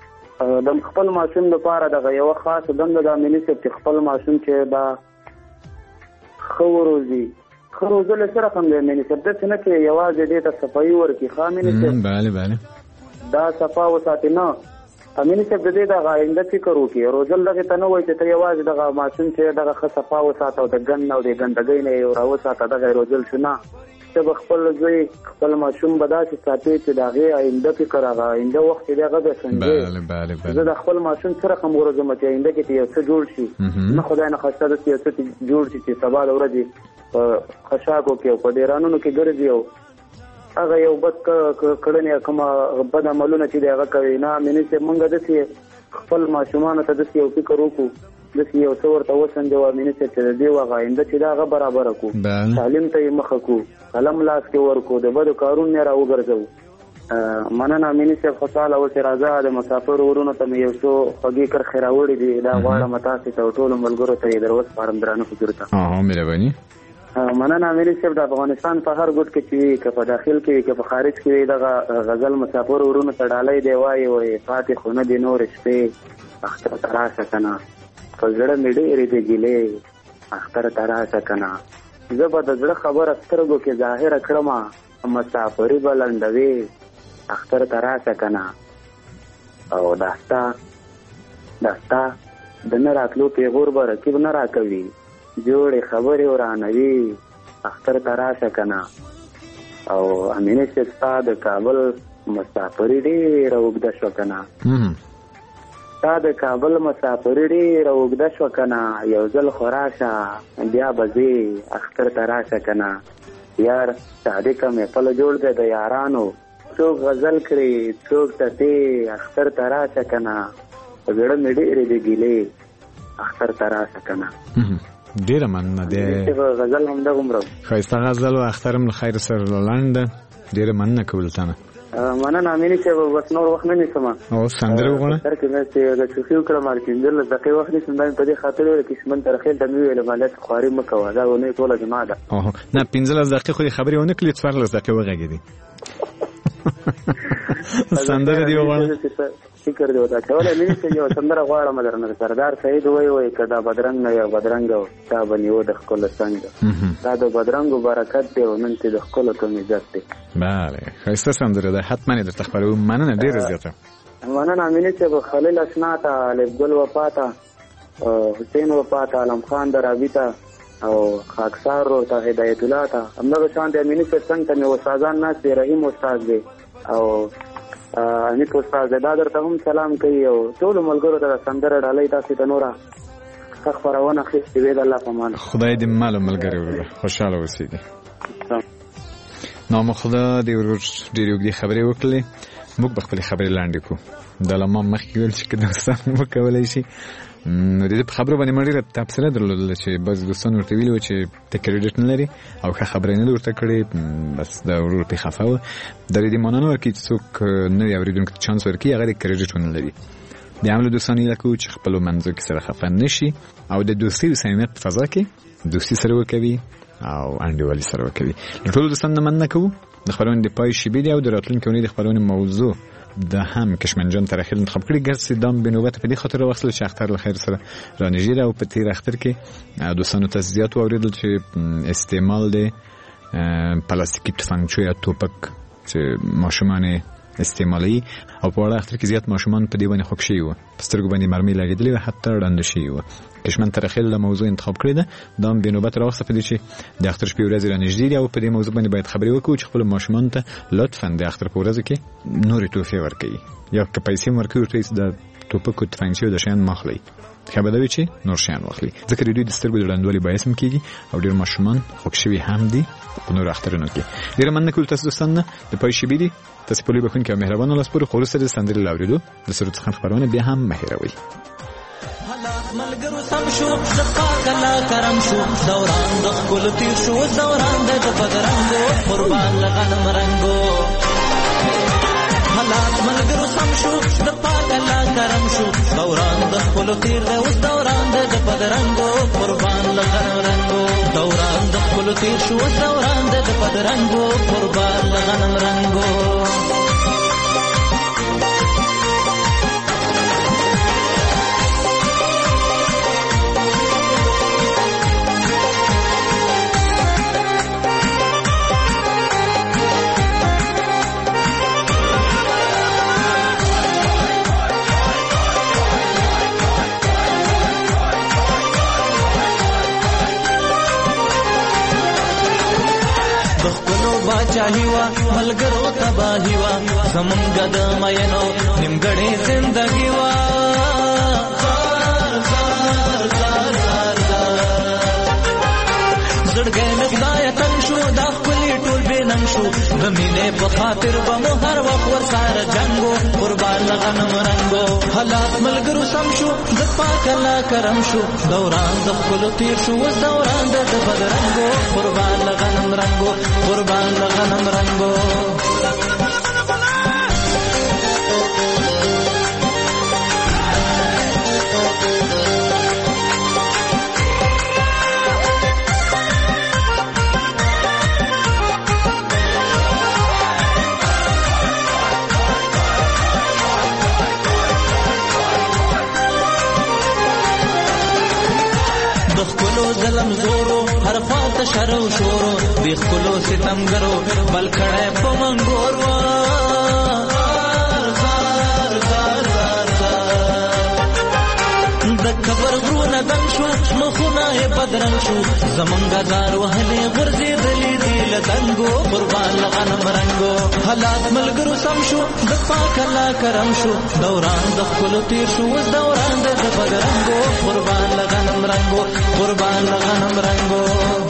د خپل ماشوم دپاره دغه یوه خاصه دنده ده امیني صاحب چې خپل ماشوم چې دا ښه وروزي ښه روزلی سره هم دی امیني صاحب داسې نه چې یوازې دې ته صفایي ورکړي ښه امیني صاحب بله بله دا صفا وساتي نه امیني صاحب د دې دغه آینده فکر وکړي روزل دغې ته نه وایي چې ته یوازې دغه ماشوم چې دغه ښه صفا وساته او د ګند او د ګندګۍ نه یې راوساته دغه یې روزل شو نه ته به خپل زوی خپل ماشوم به داسې ساتې چې د هغې آینده فکر هغه آینده وخت چې دی هغه به سنجې زه د خپل ماشوم څه رقم وروزم چې آینده کې یو څه جوړ شي نه خدای نه خواسته داسې یو څه جوړ شي چې سبا د ورځې په خشاکو کې او په ډیرانونو کې ګرځي او هغه یو بد کړنې کومه بد عملونه چې دی هغه کوي نه امیني صاحب موږ داسې خپل ماشومانو ته داسې یو فکر وکړو داسې یو څه ورته وسنجو امیني صاحب چې د دې هغه آینده چې دا هغه برابره کړو تعلیم ته یې مخه کړو قلم لاس کې ورکړو د بدو کارونو نه راوګرځوو مننه امیني صاحب خوشحاله اوسې راځه د مسافرو ورونو ته مې یو څو خوږې کرښې راوړي دي دا غواړم تاسې ته ټولو ملګرو ته یې در وسپارم درانه حضور ته مهرباني مننه امیني صاحب د افغانستان په هر ګوټ کې چې وي که په داخل کې وي که په خارج کې وي دغه غزل مسافرو ورونو ته ډالۍ دی وایي وایي پاتې خو نه دي نورې شپې اختر ته راشه که نه په زړه مې ډېرې دي ګیلې اختر ته راشه که نه زه به د زړه خبره سترګو کې ظاهره کړمه، مسافري به لنډوي اختر ته راشه که نه. او دا ستا دا ستا د نه راتلو پیغور به رقیب نه راکوي، جوړې خبرې ورانوي اختر ته راشه که نه. او امینه چې ستا د کابل مسافري ډېره اوږده شوه که نه، ستا د کابل مسافري ډېره اوږده شوه که نه، یو ځل خو راشه بیا به ځې اختر ته راشه که نه. یار صادقه محفل جوړ دی د یارانو، څوک غزل کړي څوک ټپې اختر ته راشه که نه. په زړه مې ډېرې د ګیلې اختر ته راشه که نه. ډېره مننه دی غزل همدغومره ښایسته غزل و. اختر هم له خیر سره لنډ ده. ډېره مننه کوو تنه. مننه امینې صاحب، بس نور وخت نه نیسم. او سندره وغواړه سر کې مې چې د چوخي وکړم مال پنځلس دقیقې وخت نیسم. دا مې په دې خاطر ویل کسمن ترخیل ته مې ویل مالیات خواري مه کوه، دا اونۍ ټوله جمعه ده. نه پنځلس دقیقې خو دې خبرې ونه کړې، څوارلس دقیقې وغږېدې. سندره دې وغواړه. فکر دی وتا کوله مې چې یو سندره غواړم درنه. سردار سعید وای وای کدا بدرنګ نه یا بدرنګ تا بنیو د خپل څنګه، دا د بدرنګو برکت دی او نن چې د خپل کوم عزت دی. bale ښایسته سندره ده، حتما درته خبرو. مننه ډېره زیاته. مننه امینه چې خلیل اسنا ته، لبګل وفا ته، حسین وفا ته، علم خان درابیته او خاکسار ورته، هدایت الله ته، همدغه شان د امینه چې څنګه مې استادان ناست دي، رحیم استاد دی او انیت استاد دا درته هم سلام کوي او ټول ملګرو ته سندره ډالۍ تاسو ته نوره ښه خپرونه اخیستې وي. د الله په امان. خدای دې مال او ملګري ورکړي، خوشحاله اوسېږي. نو خدا دې ورور ډېرې اوږدې خبرې وکړلې، موږ به خپلې خبرې لنډې کړو. د علما مخکې ویل چې که دوستان وکولی شي، نو د دې په خبرو باندې ما ډېره تبصره درلودله چې بعضې دوستان ورته ویلي وو چې ته کریډټ نه لري او ښه خبره یې نه ده ورته کړې، بس د ورور پرې خفه وه. دا دې مانا نه ورکوي چې څوک نوي اورېدونکو ته چانس ورکوي هغه د کریډټ ونه لري. بیا هم له دوستانو هیله کوو چې خپلو منځو کې سره خفه نه شي او د دوستۍ او صمیمیت په فضا کې دوستي سره وکوي او انډیوالي سره وکوي. له ټولو دوستانو نه مننه کوو. د خپرونې د پای شیبې دی او د راتلونکې اونۍ د خپرونې موضوع د هم کشمن جان ترخیل انتخاب کړی. ګرځي دام به نوبت په دې خاطر راوښل چې اختر له خیر سره رانږدې ده او په تیر اختر کې دوستانو ته زیات واورېدل چې استعمال د پلاستیکي تفنګچو یا توپک چې ماشومان استعمالي او په وړه اختر کې زیات ماشومان په دې باندې خوښ شوي وو، په سترګو باندې مرمۍ لګېدلې وه، حتی ړانده شوي وو. کشمن ترخیل د موضوع انتخاب کړې ده. دا هم بې نوبت راوسته په دې چې د اختر شپې ورځې رانږدې دي او په دې موضوع باندې باید خبرې وکړو چې خپلو ماشومانو ته لطفا د اختر په ورځو کې نورې تحفې ورکوي یا که پیسې هم ورکوي ورته د ټوپکو تفنګچې او د شیان مه اخلئ، ښه به دا وي چې نور شیان واخلي، ځکه د دوی د سترګو د ړندوالي باعث هم کېږي او ډېر ماشومان خوښ شوي هم دي په نورو اخترونو کې. ډېره مننه کوو تاسو دوستان نه. د پای شیبې دي تاسې په لوی بښونکي او مهربانو لاس پورې، خو وروسته د سندرې له اورېدو د سرود څخه خپرونه بیا هم مه هېروئ. ملګرو سم شو د پاک الله کرم شو، دوران د ښکلو تېر شو، دوران د بدرنګو قربان له غنم رنګو. حالات ملګرو سم شو د پاک الله کرم شو، دوران د ښکلو تېر دی اوس دوران د بدرنګو قربان له غنم رنګو. دوران د ښکلو تېر شو اوس دوران د بدرنګو قربان له غنم رنګو. باچاهی وا ملګرو تباهی وا زمونږ د مینو نیمګړې زندګي وا. زړګی مې خدایه تنګ شو، دا ښکلي ټول بې ننګ شو، د مینې په خاطر به مو هر وخت ورسره جنګو قربان له غنم رنګو. حالات ملګرو سم شو د پاک الله کرم شو، دوران د ښکلو تېر شو اوس دوران د بدرنګو قربان له غنم رنګو قربان له غنم رنګو. ظلم زورو هر خوا ماته شرو شورو دی خلو ستمګرو بل کړه په منګور وا زار زار زار د کبر غرونه دم شو مخونه بدرنګ شو زمونږ زار وهلې غرزي دلی دی لدنګو قربان لغنم رنگو حالات ملګرو سم شو د پاک الله کرم شو دوران د خپل تیر شو وس دوران د بدرنګو قربان لغنم رنگو قربان لغنم رنگو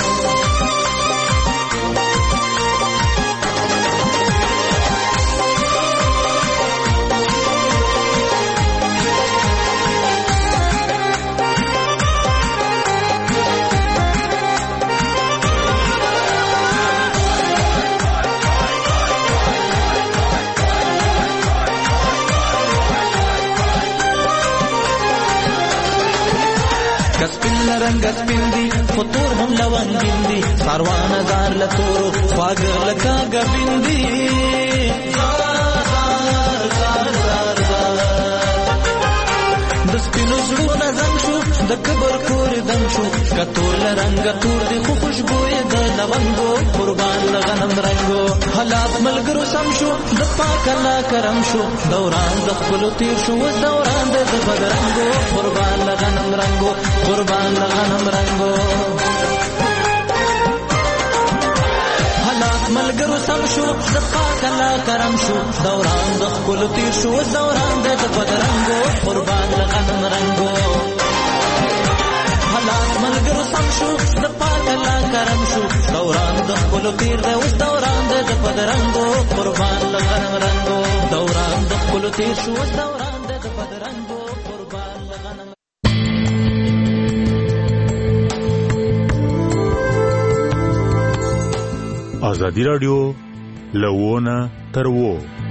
رنگ سپیندی خطور هم لونگیندی ساروان زار لطورو خواگر لکا گبیندی زار زار زار زار زار دسپینو زلو نظم شو د کبر کور دم شو کتور لرنگ تور دی خو خوشبوی د لونگو قربان لغنم رنگو حالات ملګرو سم شو د پاک الله کرم شو دوران د خپل تیر شو وس دوران د بدرنګو قربان لغنم رنگو قربان لغنم رنگو حالات ملګرو سم شو د پاک الله کرم شو دوران د خپل تیر شو وس دوران د بدرنګو قربان لغنم رنگو حالات ملګرو سم شو د پاک الله کرم شو دوران د خپل تیر د وس دوران د بدرنګو قربان لغنم رنگو دوران د خپل تیر شو وس دوران د بدرنګو قربان لغنم ازادي رادیو لوونه تر وو